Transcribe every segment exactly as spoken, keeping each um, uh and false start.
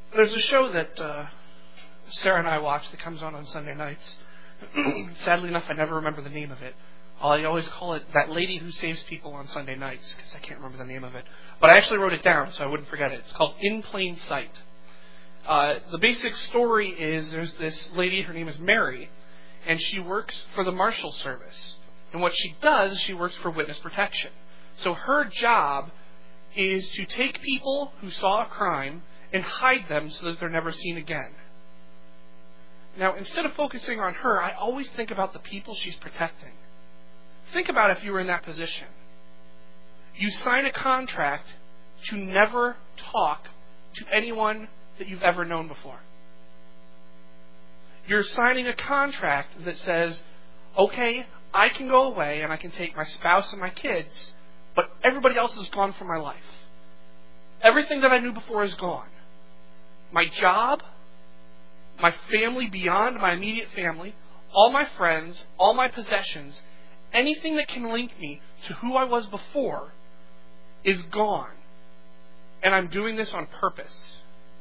There's a show that uh, Sarah and I watch that comes on on Sunday nights. Sadly enough, I never remember the name of it. I always call it That Lady Who Saves People on Sunday Nights, because I can't remember the name of it. But I actually wrote it down so I wouldn't forget it. It's called In Plain Sight. Uh, the basic story is there's this lady, her name is Mary, and she works for the Marshal Service. And what she does, she works for witness protection. So her job is to take people who saw a crime and hide them so that they're never seen again. Now, instead of focusing on her, I always think about the people she's protecting. Think about if you were in that position. You sign a contract to never talk to anyone that you've ever known before. You're signing a contract that says, okay, I can go away and I can take my spouse and my kids, but everybody else is gone from my life. Everything that I knew before is gone. My job, my family beyond my immediate family, all my friends, all my possessions, anything that can link me to who I was before is gone. And I'm doing this on purpose.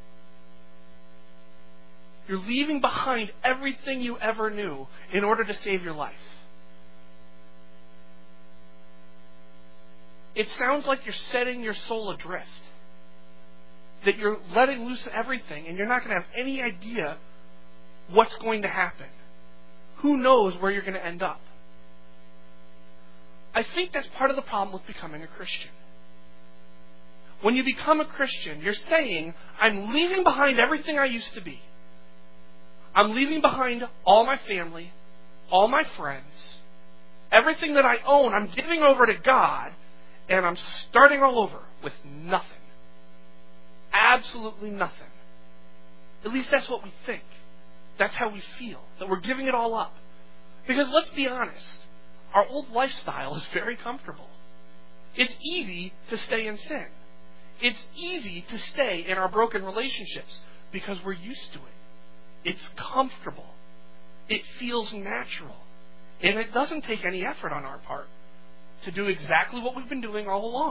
You're leaving behind everything you ever knew in order to save your life. It sounds like you're setting your soul adrift. That you're letting loose everything and you're not going to have any idea what's going to happen. Who knows where you're going to end up? I think that's part of the problem with becoming a Christian. When you become a Christian, you're saying, I'm leaving behind everything I used to be. I'm leaving behind all my family, all my friends, everything that I own, I'm giving over to God, and I'm starting all over with nothing. Absolutely nothing. At least that's what we think. That's how we feel, that we're giving it all up. Because let's be honest, our old lifestyle is very comfortable. It's easy to stay in sin. It's easy to stay in our broken relationships because we're used to it. It's comfortable. It feels natural. And it doesn't take any effort on our part to do exactly what we've been doing all along.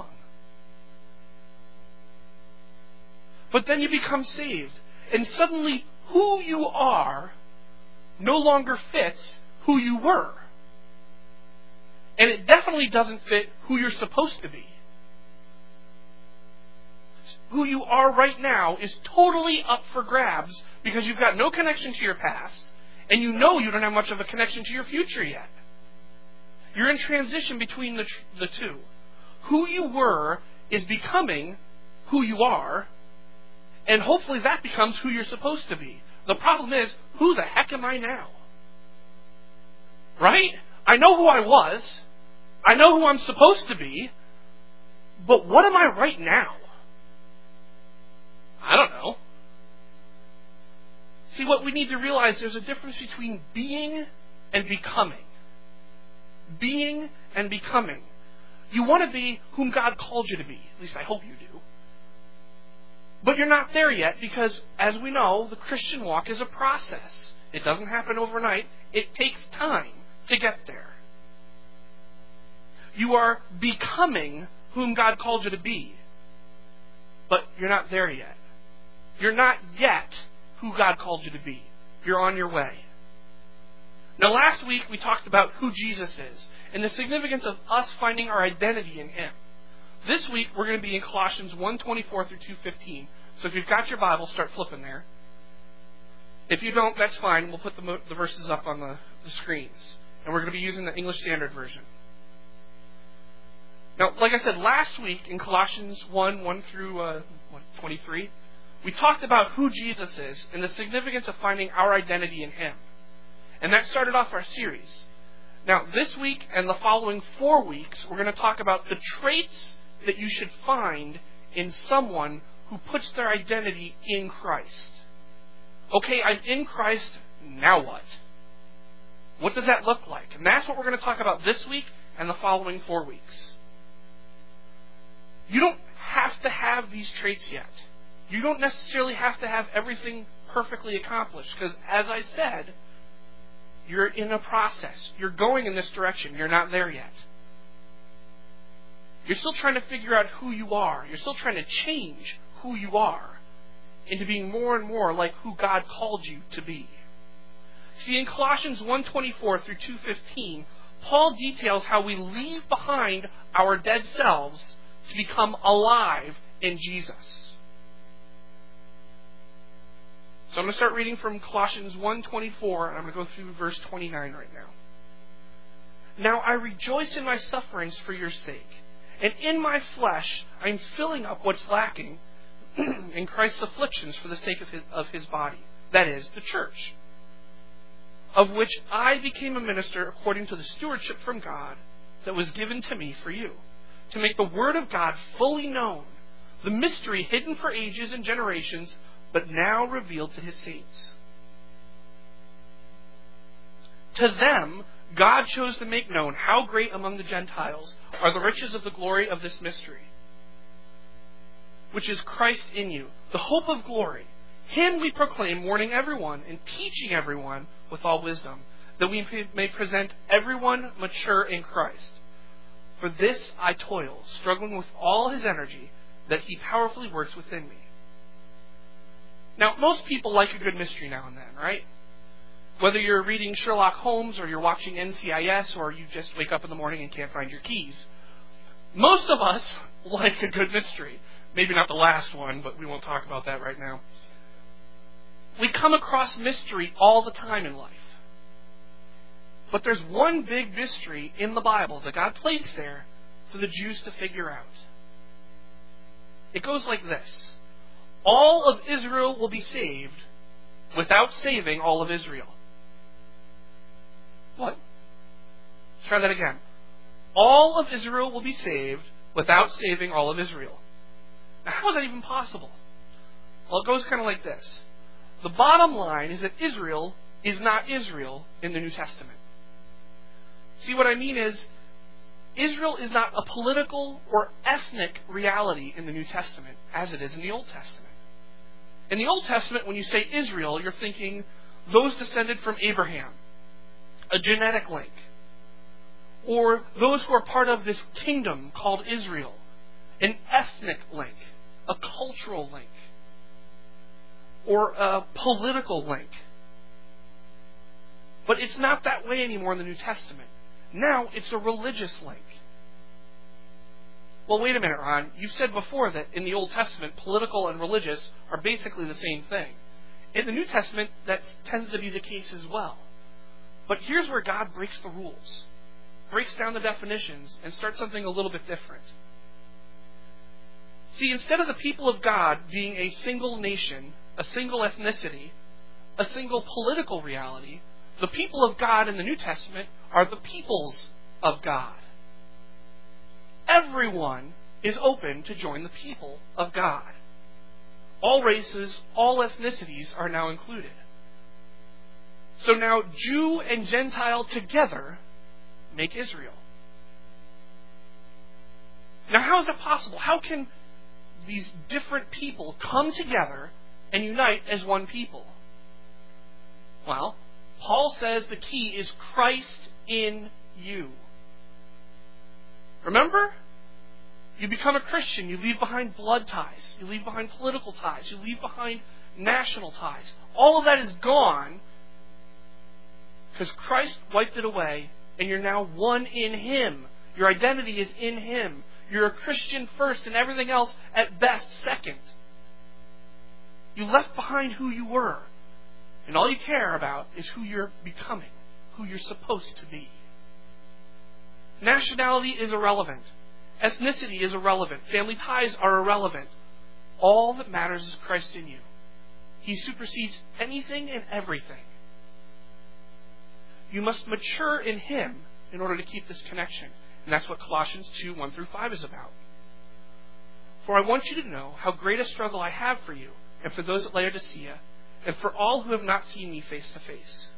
But then you become saved, and suddenly who you are no longer fits who you were. And it definitely doesn't fit who you're supposed to be. Who you are right now is totally up for grabs because you've got no connection to your past, and you know you don't have much of a connection to your future yet. You're in transition between the, the two. Who you were is becoming who you are, and hopefully that becomes who you're supposed to be. The problem is, who the heck am I now? Right? I know who I was. I know who I'm supposed to be. But what am I right now? I don't know. See, what we need to realize, there's a difference between being and becoming. Being and becoming. You want to be whom God called you to be. At least I hope you do. But you're not there yet because, as we know, the Christian walk is a process. It doesn't happen overnight. It takes time to get there. You are becoming whom God called you to be. But you're not there yet. You're not yet who God called you to be. You're on your way. Now, last week we talked about who Jesus is and the significance of us finding our identity in Him. This week we're going to be in Colossians one twenty-four through two fifteen. So if you've got your Bible, start flipping there. If you don't, that's fine. We'll put the, mo- the verses up on the, the screens. And we're going to be using the English Standard Version. Now, like I said, last week in Colossians one, one through uh, what, twenty-three, we talked about who Jesus is and the significance of finding our identity in Him. And that started off our series. Now, this week and the following four weeks, we're going to talk about the traits that you should find in someone who puts their identity in Christ. Okay, I'm in Christ, now what? What does that look like? And that's what we're going to talk about this week and the following four weeks. You don't have to have these traits yet. You don't necessarily have to have everything perfectly accomplished, because as I said, you're in a process. You're going in this direction. You're not there yet. You're still trying to figure out who you are. You're still trying to change who you are into being more and more like who God called you to be. See, in Colossians one twenty-four through two fifteen, Paul details how we leave behind our dead selves to become alive in Jesus. So I'm going to start reading from Colossians one twenty-four, and I'm going to go through verse twenty-nine right now. Now I rejoice in my sufferings for your sake, and in my flesh I am filling up what's lacking in Christ's afflictions for the sake of his, of his body, that is, the church, of which I became a minister according to the stewardship from God that was given to me for you, to make the word of God fully known, the mystery hidden for ages and generations, but now revealed to his saints. To them, God chose to make known how great among the Gentiles are the riches of the glory of this mystery, which is Christ in you, the hope of glory. Him we proclaim, warning everyone and teaching everyone with all wisdom, that we may present everyone mature in Christ. For this I toil, struggling with all his energy, that he powerfully works within me. Now, most people like a good mystery now and then, right? Whether you're reading Sherlock Holmes or you're watching N C I S or you just wake up in the morning and can't find your keys, most of us like a good mystery. Maybe not the last one, but we won't talk about that right now. We come across mystery all the time in life. But there's one big mystery in the Bible that God placed there for the Jews to figure out. It goes like this. All of Israel will be saved without saving all of Israel. What? Let's try that again. All of Israel will be saved without saving all of Israel. Now, how is that even possible? Well, it goes kind of like this. The bottom line is that Israel is not Israel in the New Testament. See, what I mean is, Israel is not a political or ethnic reality in the New Testament as it is in the Old Testament. In the Old Testament, when you say Israel, you're thinking those descended from Abraham, a genetic link, or those who are part of this kingdom called Israel, an ethnic link, a cultural link, or a political link. But it's not that way anymore in the New Testament. Now it's a religious link. Well, wait a minute, Ron. You said before that in the Old Testament, political and religious are basically the same thing. In the New Testament, that tends to be the case as well. But here's where God breaks the rules, breaks down the definitions, and starts something a little bit different. See, instead of the people of God being a single nation, a single ethnicity, a single political reality, the people of God in the New Testament are the peoples of God. Everyone is open to join the people of God. All races, all ethnicities are now included. So now Jew and Gentile together make Israel. Now how is that possible? How can these different people come together and unite as one people? Well, Paul says the key is Christ in you. Remember? You become a Christian, you leave behind blood ties, you leave behind political ties, you leave behind national ties. All of that is gone because Christ wiped it away and you're now one in Him. Your identity is in Him. You're a Christian first and everything else at best second. You left behind who you were. And all you care about is who you're becoming, who you're supposed to be. Nationality is irrelevant. Ethnicity is irrelevant. Family ties are irrelevant. All that matters is Christ in you. He supersedes anything and everything. You must mature in Him in order to keep this connection. And that's what Colossians two, one through five is about. For I want you to know how great a struggle I have for you, and for those at Laodicea, and for all who have not seen me face to face,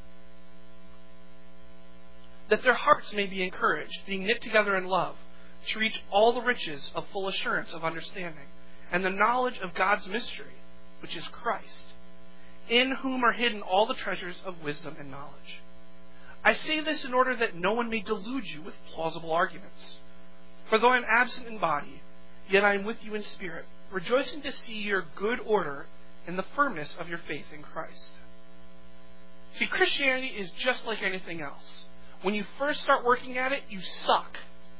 that their hearts may be encouraged, being knit together in love, to reach all the riches of full assurance of understanding, and the knowledge of God's mystery, which is Christ, in whom are hidden all the treasures of wisdom and knowledge. I say this in order that no one may delude you with plausible arguments. For though I am absent in body, yet I am with you in spirit, rejoicing to see your good order and the firmness of your faith in Christ. See, Christianity is just like anything else. When you first start working at it, you suck.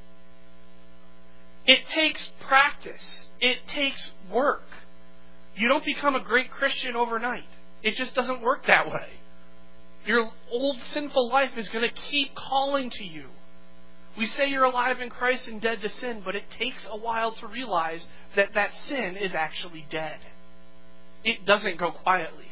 It takes practice. It takes work. You don't become a great Christian overnight. It just doesn't work that way. Your old sinful life is going to keep calling to you. We say you're alive in Christ and dead to sin, but it takes a while to realize that that sin is actually dead. It doesn't go quietly.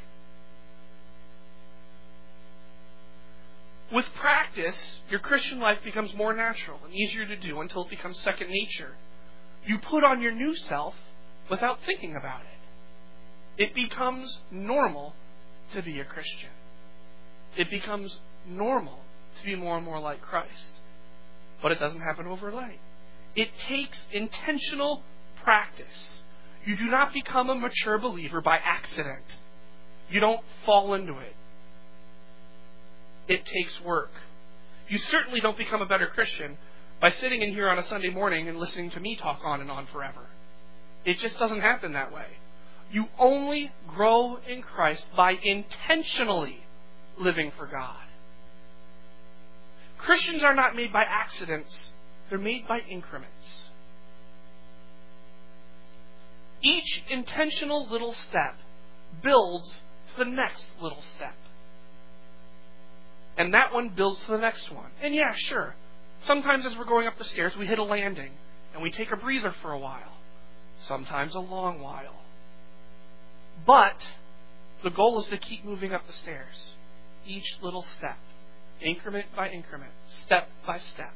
With practice, your Christian life becomes more natural and easier to do until it becomes second nature. You put on your new self without thinking about it. It becomes normal to be a Christian. It becomes normal to be more and more like Christ. But it doesn't happen overnight. It takes intentional practice. You do not become a mature believer by accident. You don't fall into it. It takes work. You certainly don't become a better Christian by sitting in here on a Sunday morning and listening to me talk on and on forever. It just doesn't happen that way. You only grow in Christ by intentionally living for God. Christians are not made by accidents. They're made by increments. Each intentional little step builds to the next little step. And that one builds to the next one. And yeah, sure. Sometimes as we're going up the stairs, we hit a landing and we take a breather for a while. Sometimes a long while. But the goal is to keep moving up the stairs. Each little step. Increment by increment. Step by step.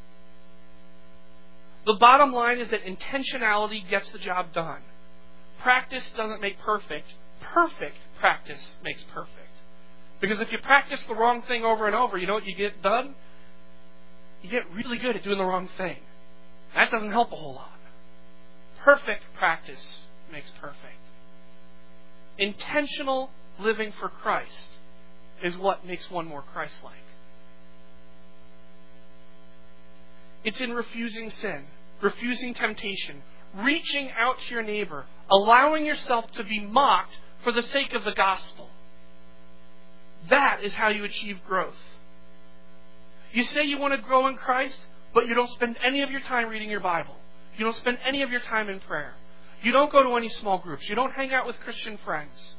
The bottom line is that intentionality gets the job done. Practice doesn't make perfect. Perfect practice makes perfect. Because if you practice the wrong thing over and over, you know what you get done? You get really good at doing the wrong thing. That doesn't help a whole lot. Perfect practice makes perfect. Intentional living for Christ is what makes one more Christ-like. It's in refusing sin, refusing temptation, reaching out to your neighbor, allowing yourself to be mocked for the sake of the gospel. That is how you achieve growth. You say you want to grow in Christ, but you don't spend any of your time reading your Bible. You don't spend any of your time in prayer. You don't go to any small groups. You don't hang out with Christian friends.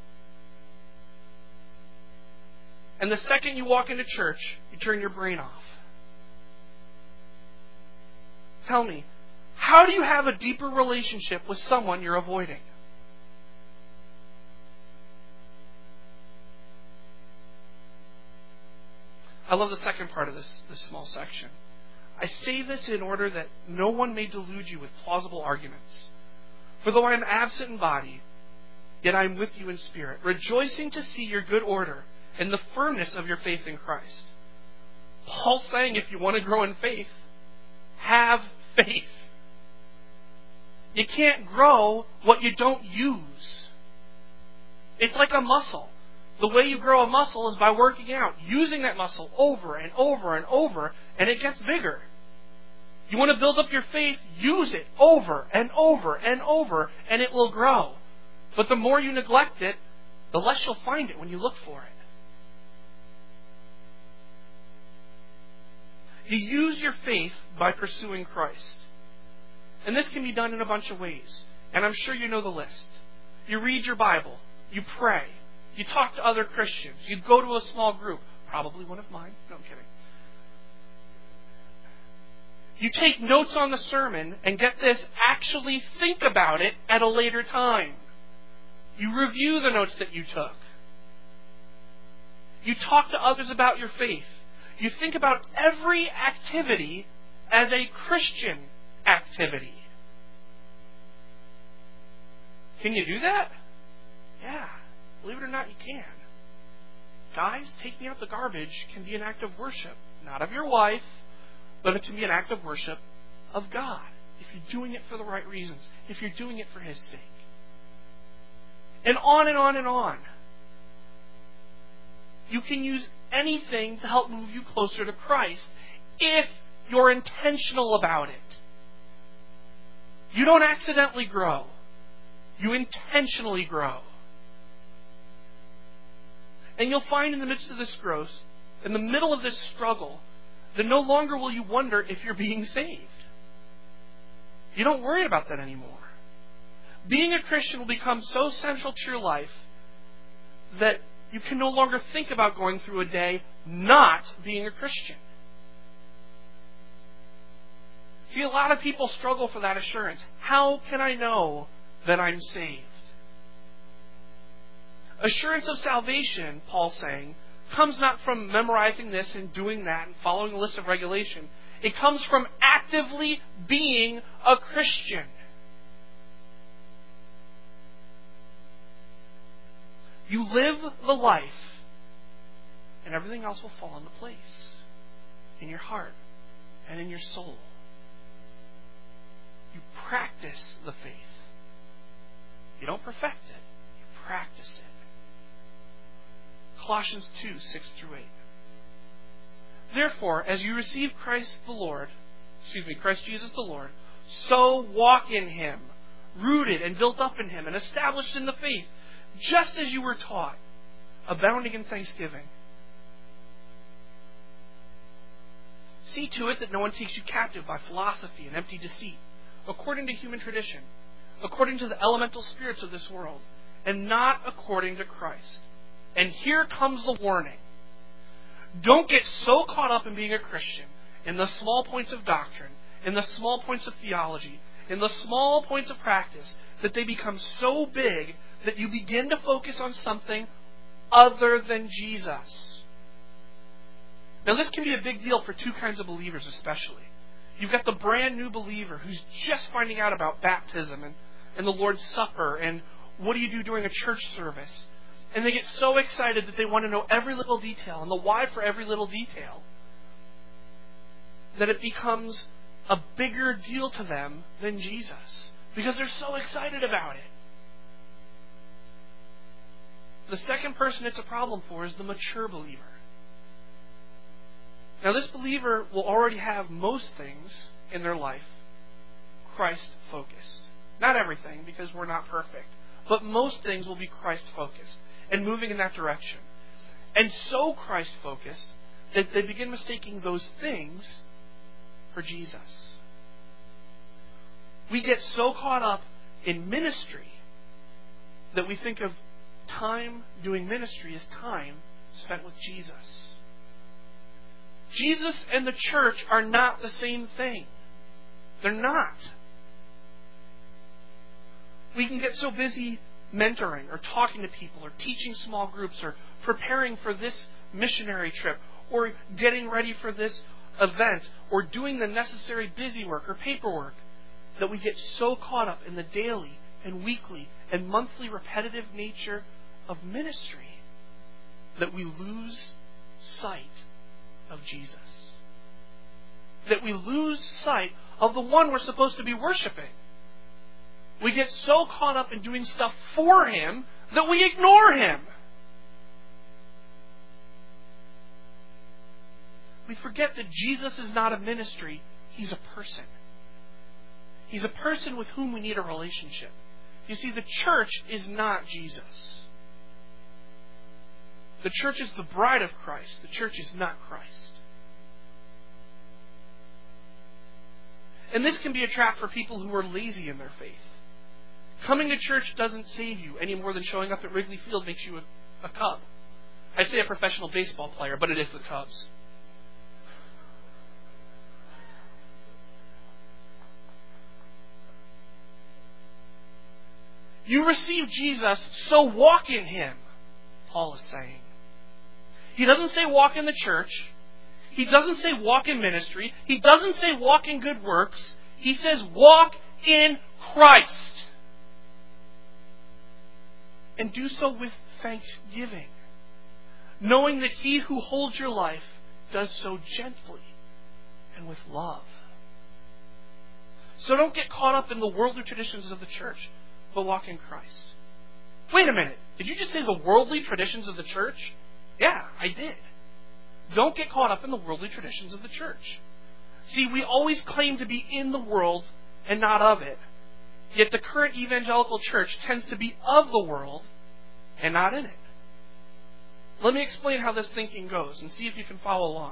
And the second you walk into church, you turn your brain off. Tell me, how do you have a deeper relationship with someone you're avoiding? I love the second part of this, this small section. I say this in order that no one may delude you with plausible arguments. For though I am absent in body, yet I am with you in spirit, rejoicing to see your good order and the firmness of your faith in Christ. Paul's saying if you want to grow in faith, have faith. You can't grow what you don't use. It's like a muscle. The way you grow a muscle is by working out, using that muscle over and over and over, and it gets bigger. You want to build up your faith, use it over and over and over, and it will grow. But the more you neglect it, the less you'll find it when you look for it. You use your faith by pursuing Christ. And this can be done in a bunch of ways. And I'm sure you know the list. You read your Bible. You pray. You talk to other Christians. You go to a small group. Probably one of mine. No, I'm kidding. You take notes on the sermon and get this, actually think about it at a later time. You review the notes that you took. You talk to others about your faith. You think about every activity as a Christian activity. Can you do that? Yeah. Believe it or not, you can. Guys, taking out the garbage can be an act of worship. Not of your wife, but it can be an act of worship of God. If you're doing it for the right reasons. If you're doing it for His sake. And on and on and on. You can use anything to help move you closer to Christ if you're intentional about it. You don't accidentally grow. You intentionally grow. And you'll find in the midst of this growth, in the middle of this struggle, that no longer will you wonder if you're being saved. You don't worry about that anymore. Being a Christian will become so central to your life that you can no longer think about going through a day not being a Christian. See, a lot of people struggle for that assurance. How can I know that I'm saved? Assurance of salvation, Paul's saying, comes not from memorizing this and doing that and following a list of regulation. It comes from actively being a Christian. You live the life, and everything else will fall into place in your heart and in your soul. You practice the faith. You don't perfect it, you practice it. Colossians two, six through eight. Therefore, as you receive Christ the Lord, excuse me, Christ Jesus the Lord, so walk in Him, rooted and built up in Him, and established in the faith, just as you were taught, abounding in thanksgiving. See to it that no one takes you captive by philosophy and empty deceit, according to human tradition, according to the elemental spirits of this world, and not according to Christ. And here comes the warning. Don't get so caught up in being a Christian, in the small points of doctrine, in the small points of theology, in the small points of practice, that they become so big that you begin to focus on something other than Jesus. Now, this can be a big deal for two kinds of believers especially. You've got the brand new believer who's just finding out about baptism and, and the Lord's Supper and what do you do during a church service. And they get so excited that they want to know every little detail and the why for every little detail that it becomes a bigger deal to them than Jesus because they're so excited about it. The second person it's a problem for is the mature believer. Now, this believer will already have most things in their life Christ-focused. Not everything, because we're not perfect. But most things will be Christ-focused and moving in that direction. And so Christ-focused that they begin mistaking those things for Jesus. We get so caught up in ministry that we think of time doing ministry as time spent with Jesus. Jesus and the church are not the same thing. They're not. We can get so busy mentoring or talking to people or teaching small groups or preparing for this missionary trip or getting ready for this event or doing the necessary busy work or paperwork that we get so caught up in the daily and weekly and monthly repetitive nature of ministry that we lose sight of Jesus. That we lose sight of the one we're supposed to be worshiping. We get so caught up in doing stuff for Him that we ignore Him. We forget that Jesus is not a ministry, He's a person. He's a person with whom we need a relationship. You see, the church is not Jesus. The church is the bride of Christ. The church is not Christ. And this can be a trap for people who are lazy in their faith. Coming to church doesn't save you any more than showing up at Wrigley Field makes you a, a Cub. I'd say a professional baseball player, but it is the Cubs. You receive Jesus, so walk in Him, Paul is saying. He doesn't say walk in the church. He doesn't say walk in ministry. He doesn't say walk in good works. He says walk in Christ. And do so with thanksgiving, knowing that He who holds your life does so gently and with love. So don't get caught up in the worldly traditions of the church, but walk in Christ. Wait a minute. Did you just say the worldly traditions of the church? Yeah, I did. Don't get caught up in the worldly traditions of the church. See, we always claim to be in the world and not of it. Yet the current evangelical church tends to be of the world and not in it. Let me explain how this thinking goes and see if you can follow along.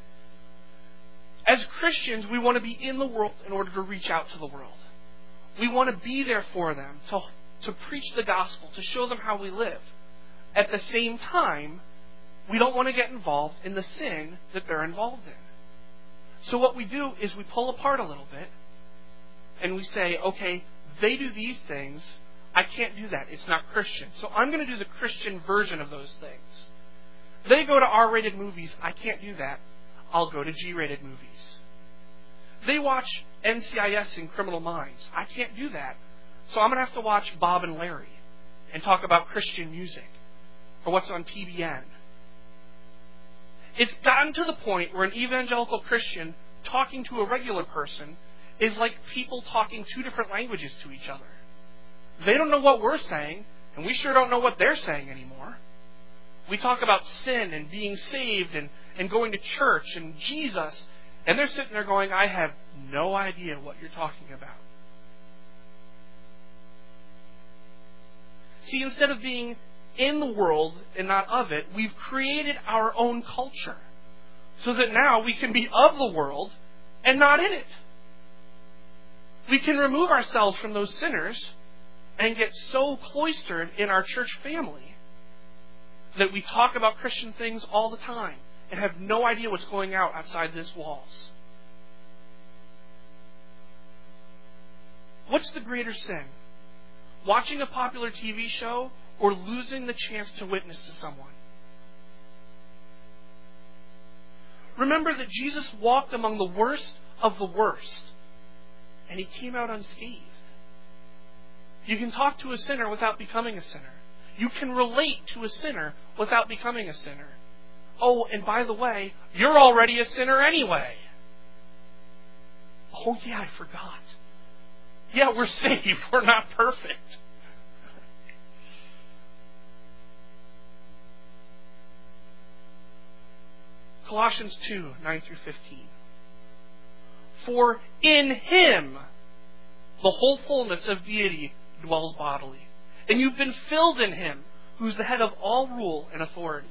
As Christians, we want to be in the world in order to reach out to the world. We want to be there for them, to, to preach the gospel, to show them how we live. At the same time, we don't want to get involved in the sin that they're involved in. So what we do is we pull apart a little bit and we say, okay, they do these things. I can't do that. It's not Christian. So I'm going to do the Christian version of those things. They go to R-rated movies. I can't do that. I'll go to G-rated movies. They watch N C I S and Criminal Minds. I can't do that. So I'm going to have to watch Bob and Larry and talk about Christian music or what's on T B N. It's gotten to the point where an evangelical Christian talking to a regular person is like people talking two different languages to each other. They don't know what we're saying, and we sure don't know what they're saying anymore. We talk about sin and being saved and, and going to church and Jesus, and they're sitting there going, I have no idea what you're talking about. See, instead of being in the world and not of it, we've created our own culture so that now we can be of the world and not in it. We can remove ourselves from those sinners and get so cloistered in our church family that we talk about Christian things all the time and have no idea what's going out outside these walls. What's the greater sin? Watching a popular T V show or losing the chance to witness to someone? Remember that Jesus walked among the worst of the worst, and He came out unscathed. You can talk to a sinner without becoming a sinner. You can relate to a sinner without becoming a sinner. Oh, and by the way, you're already a sinner anyway. Oh yeah, I forgot. Yeah, we're saved. We're not perfect. Colossians two, nine through fifteen. For in Him the whole fullness of deity dwells bodily. And you've been filled in Him, who's the head of all rule and authority.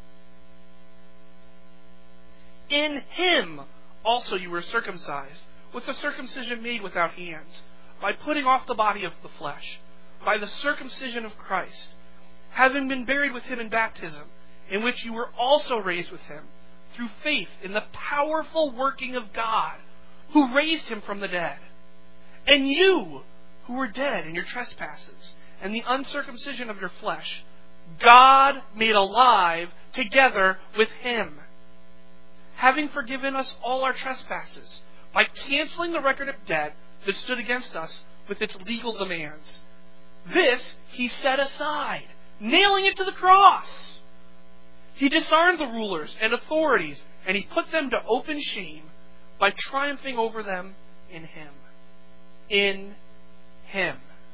In Him also you were circumcised, with the circumcision made without hands, by putting off the body of the flesh, by the circumcision of Christ, having been buried with Him in baptism, in which you were also raised with Him, through faith in the powerful working of God, who raised Him from the dead. And you, who were dead in your trespasses and the uncircumcision of your flesh, God made alive together with Him, having forgiven us all our trespasses, by canceling the record of debt that stood against us with its legal demands. This He set aside, nailing it to the cross. He disarmed the rulers and authorities, and He put them to open shame by triumphing over them in Him. In Him.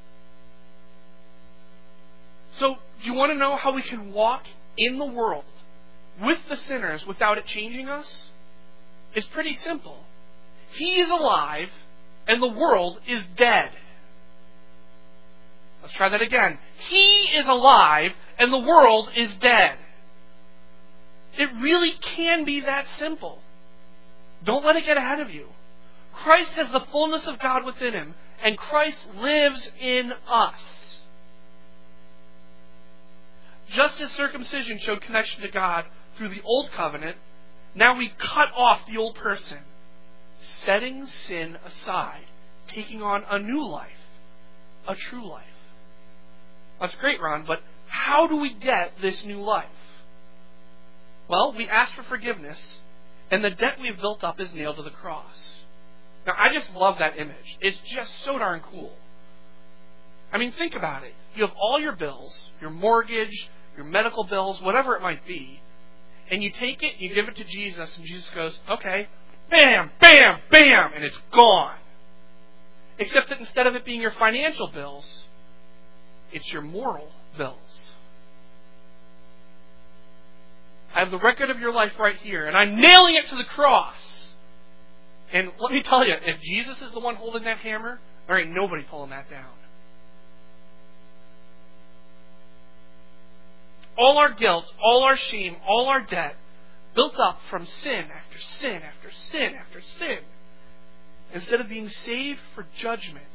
So, do you want to know how we can walk in the world with the sinners without it changing us? It's pretty simple. He is alive and the world is dead. Let's try that again. He is alive and the world is dead. It really can be that simple. Don't let it get ahead of you. Christ has the fullness of God within Him, and Christ lives in us. Just as circumcision showed connection to God through the old covenant, now we cut off the old person, setting sin aside, taking on a new life, a true life. That's great, Ron, but how do we get this new life? Well, we ask for forgiveness, and the debt we've built up is nailed to the cross. Now, I just love that image. It's just so darn cool. I mean, think about it. You have all your bills, your mortgage, your medical bills, whatever it might be, and you take it, you give it to Jesus, and Jesus goes, okay, bam, bam, bam, and it's gone. Except that instead of it being your financial bills, it's your moral bills. I have the record of your life right here, and I'm nailing it to the cross. And let me tell you, if Jesus is the one holding that hammer, there ain't nobody pulling that down. all our guilt, all our shame, all our debt, built up from sin after sin after sin after sin, instead of being saved for judgment,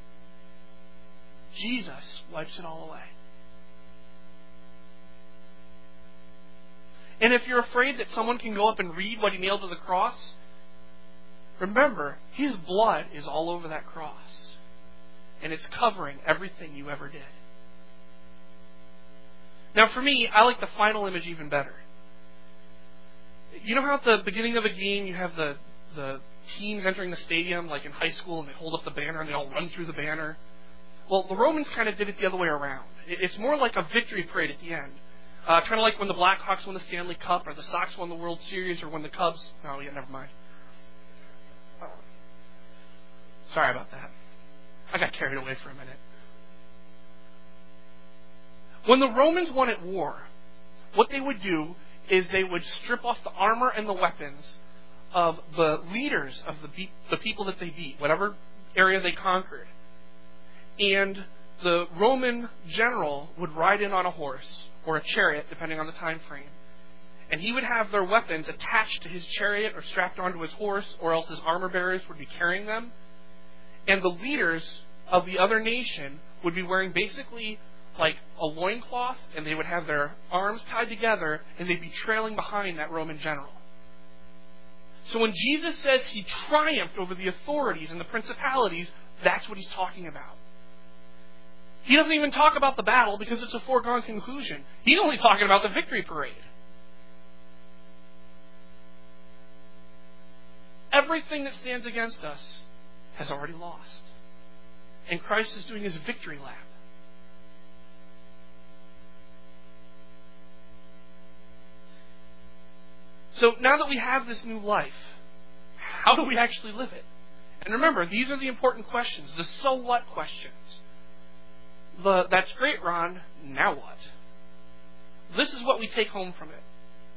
Jesus wipes it all away. And if you're afraid that someone can go up and read what he nailed to the cross, remember, his blood is all over that cross. And it's covering everything you ever did. Now for me, I like the final image even better. You know how at the beginning of a game you have the, the teams entering the stadium, like in high school, and they hold up the banner and they all run through the banner? Well, the Romans kind of did it the other way around. It's more like a victory parade at the end. Uh, kind of like when the Blackhawks won the Stanley Cup, or the Sox won the World Series, or when the Cubs... Oh, yeah, never mind. Uh, sorry about that. I got carried away for a minute. When the Romans won at war, what they would do is they would strip off the armor and the weapons of the leaders of the, be- the people that they beat, whatever area they conquered. And the Roman general would ride in on a horse, or a chariot, depending on the time frame. And he would have their weapons attached to his chariot or strapped onto his horse, or else his armor bearers would be carrying them. And the leaders of the other nation would be wearing basically like a loincloth, and they would have their arms tied together, and they'd be trailing behind that Roman general. So when Jesus says he triumphed over the authorities and the principalities, that's what he's talking about. He doesn't even talk about the battle because it's a foregone conclusion. He's only talking about the victory parade. Everything that stands against us has already lost. And Christ is doing his victory lap. So now that we have this new life, how do we actually live it? And remember, these are the important questions, the so what questions. The, that's great, Ron, now what? This is what we take home from it.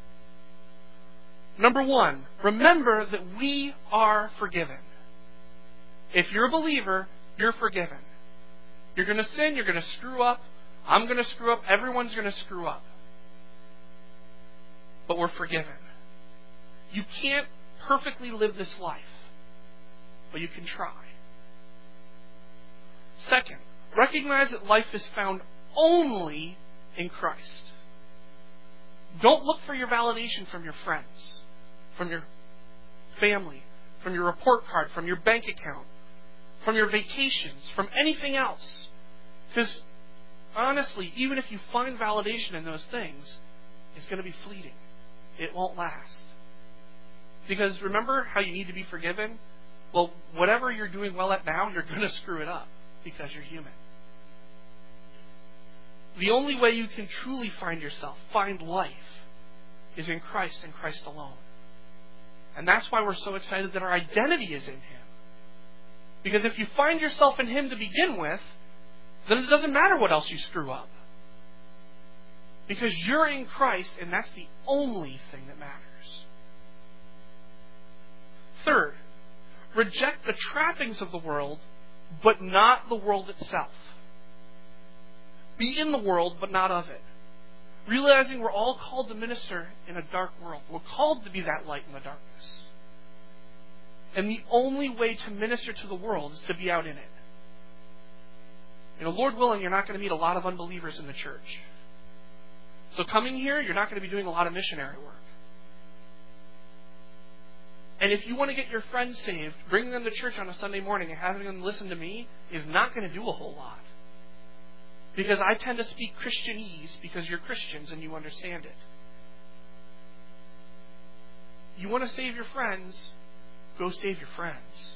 Number one, remember that we are forgiven. If you're a believer, you're forgiven. You're going to sin, you're going to screw up, I'm going to screw up, everyone's going to screw up. But we're forgiven. You can't perfectly live this life, but you can try. Second, recognize that life is found only in Christ. Don't look for your validation from your friends, from your family, from your report card, from your bank account, from your vacations, from anything else. Because honestly, even if you find validation in those things, it's going to be fleeting. It won't last. Because remember how you need to be forgiven? Well, whatever you're doing well at now, you're going to screw it up because you're human. The only way you can truly find yourself, find life, is in Christ and Christ alone. And that's why we're so excited that our identity is in Him. Because if you find yourself in Him to begin with, then it doesn't matter what else you screw up. Because you're in Christ, and that's the only thing that matters. Third, reject the trappings of the world, but not the world itself. Be in the world, but not of it. Realizing we're all called to minister in a dark world. We're called to be that light in the darkness. And the only way to minister to the world is to be out in it. You know, Lord willing, you're not going to meet a lot of unbelievers in the church. So coming here, you're not going to be doing a lot of missionary work. And if you want to get your friends saved, bringing them to church on a Sunday morning and having them listen to me is not going to do a whole lot. Because I tend to speak Christianese because you're Christians and you understand it. You want to save your friends, go save your friends.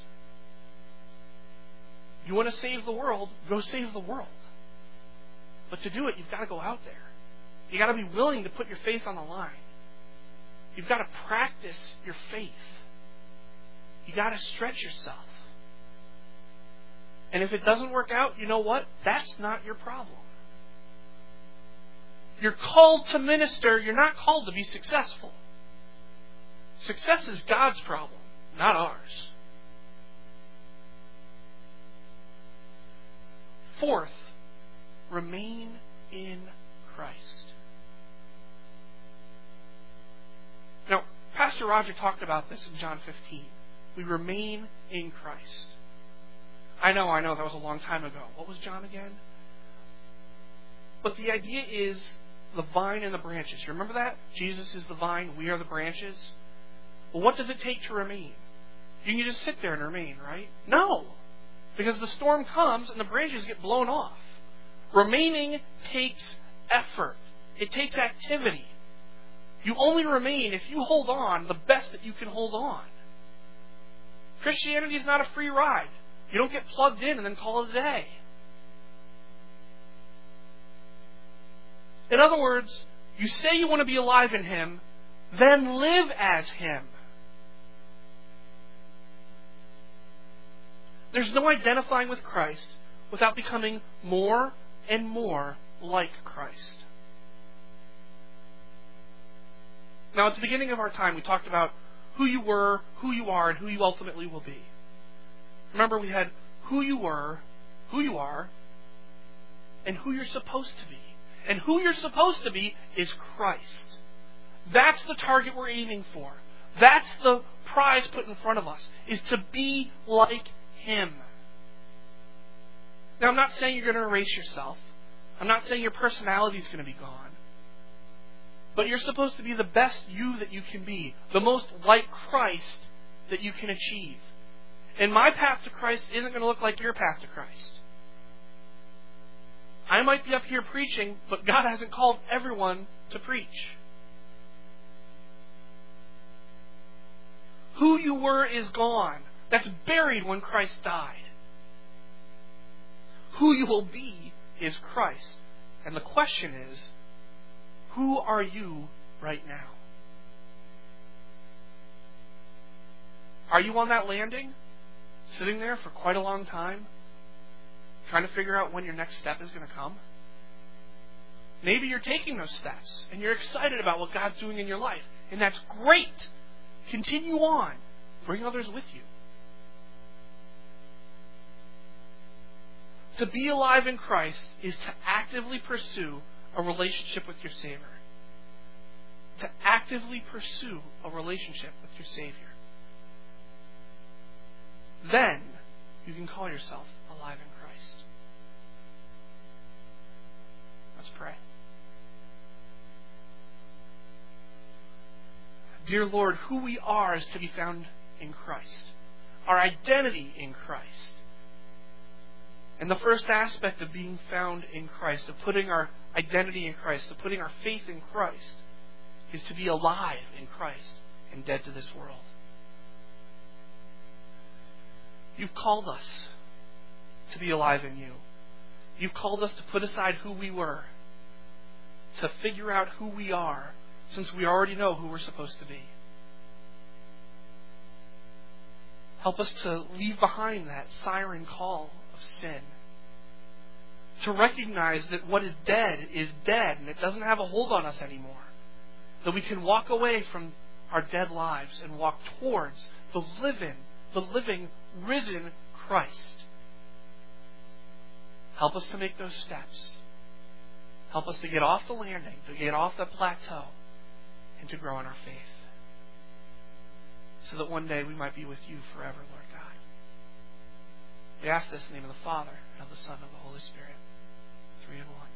You want to save the world, go save the world. But to do it, you've got to go out there. You've got to be willing to put your faith on the line. You've got to practice your faith. You've got to stretch yourself. And if it doesn't work out, you know what? That's not your problem. You're called to minister. You're not called to be successful. Success is God's problem, not ours. Fourth, remain in Christ. Pastor Roger talked about this in John fifteen. We remain in Christ. I know, I know, that was a long time ago. What was John again? But the idea is the vine and the branches. You remember that? Jesus is the vine, we are the branches. Well, what does it take to remain? You can just sit there and remain, right? No. Because the storm comes and the branches get blown off. Remaining takes effort. It takes activity. You only remain if you hold on the best that you can hold on. Christianity is not a free ride. You don't get plugged in and then call it a day. In other words, you say you want to be alive in Him, then live as Him. There's no identifying with Christ without becoming more and more like Christ. Now, at the beginning of our time, we talked about who you were, who you are, and who you ultimately will be. Remember, we had who you were, who you are, and who you're supposed to be. And who you're supposed to be is Christ. That's the target we're aiming for. That's the prize put in front of us, is to be like Him. Now, I'm not saying you're going to erase yourself. I'm not saying your personality is going to be gone. But you're supposed to be the best you that you can be, the most like Christ that you can achieve. And my path to Christ isn't going to look like your path to Christ. I might be up here preaching, but God hasn't called everyone to preach. Who you were is gone. That's buried when Christ died. Who you will be is Christ. And the question is, who are you right now? Are you on that landing? Sitting there for quite a long time? Trying to figure out when your next step is going to come? Maybe you're taking those steps and you're excited about what God's doing in your life. And that's great. Continue on. Bring others with you. To be alive in Christ is to actively pursue a relationship with your Savior. To actively pursue a relationship with your Savior. Then you can call yourself alive in Christ. Let's pray. Dear Lord, who we are is to be found in Christ. Our identity in Christ. And the first aspect of being found in Christ, of putting our identity in Christ, of putting our faith in Christ, is to be alive in Christ and dead to this world. You've called us to be alive in you. You've called us to put aside who we were, to figure out who we are, since we already know who we're supposed to be. Help us to leave behind that siren call of sin. To recognize that what is dead is dead and it doesn't have a hold on us anymore. That we can walk away from our dead lives and walk towards the living, the living, risen Christ. Help us to make those steps. Help us to get off the landing, to get off the plateau, and to grow in our faith. So that one day we might be with you forever, Lord God. We ask this in the name of the Father, and of the Son, and of the Holy Spirit. Three in one.